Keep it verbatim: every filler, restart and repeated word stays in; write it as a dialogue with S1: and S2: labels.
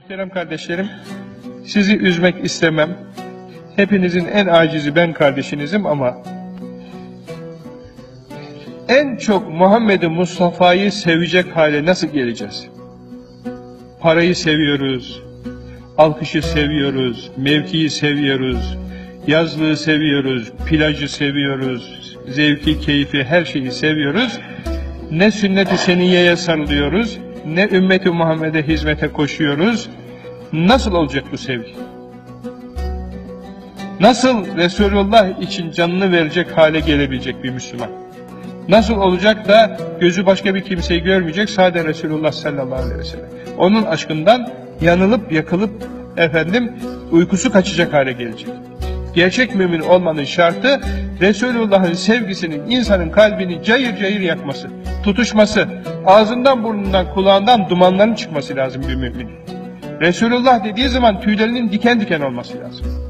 S1: Muhterem kardeşlerim, sizi üzmek istemem. Hepinizin en acizi ben kardeşinizim ama en çok Muhammed-i Mustafa'yı sevecek hale nasıl geleceğiz? Parayı seviyoruz, alkışı seviyoruz, mevkiyi seviyoruz, yazlığı seviyoruz, plajı seviyoruz, zevki, keyfi, her şeyi seviyoruz. Ne sünnet-i seniyyeye sarılıyoruz, ne ümmet-i Muhammed'e hizmete koşuyoruz. Nasıl olacak bu sevgi? Nasıl Resulullah için canını verecek hale gelebilecek bir Müslüman? Nasıl olacak da gözü başka bir kimseyi görmeyecek, sadece Resulullah sallallahu aleyhi ve sellem. Onun aşkından yanılıp yakılıp efendim uykusu kaçacak hale gelecek. Gerçek mümin olmanın şartı Resulullah'ın sevgisinin insanın kalbini cayır cayır yakması, tutuşması, ağzından burnundan kulağından dumanların çıkması lazım bir mümin. Resulullah dediği zaman tüylerinin diken diken olması lazım.